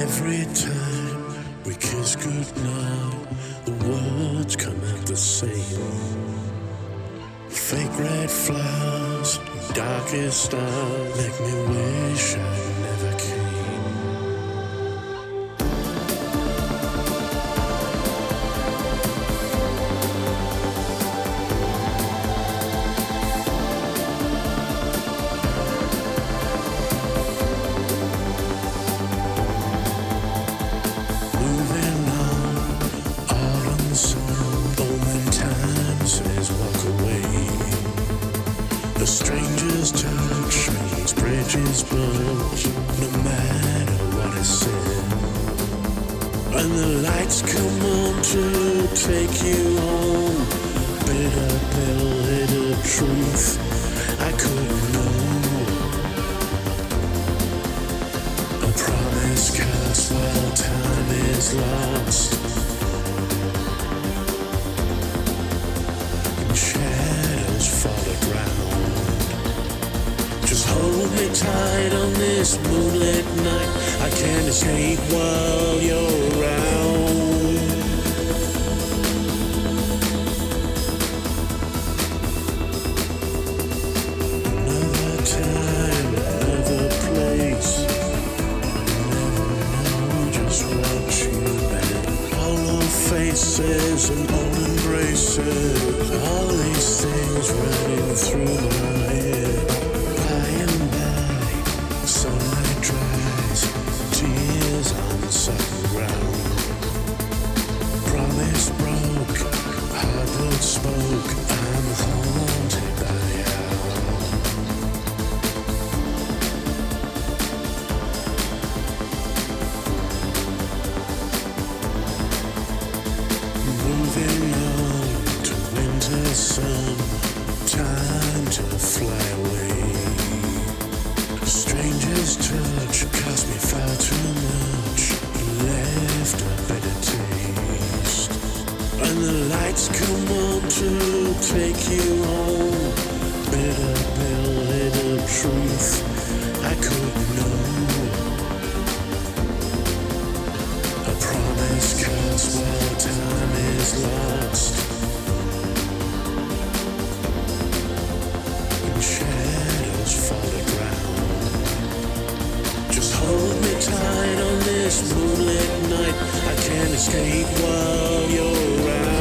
Every time we kiss goodnight, the words come out the same. Fake red flowers, darkest stars make me wish I never came. Moving on, autumn sun, when time says walk away. A stranger's touch means bridges burnt, no matter what is said. When the lights come on to take you home, bitter pill, bitter truth, I couldn't know. A promise cast while time is lost, and shadows fall around. Just hold me tight on this moonlit night, I can't escape while you're around. Another time, another place, never know just what you meant. Hollow faces and old embraces, all these things running through my head. By and by, sunlight dries, tears on sudden ground. Promise broke, heart blood smoke, I'm haunted by how. Moving on to winter sun, time to fly away. A stranger's touch cost me far too much, left a bitter taste. When the lights come on to take you home, bitter pill, bitter truth, I couldn't know. A promise cuts while time is lost, and shadows fall around. Just hold me tight on this moonlit night, I can't escape while you're around.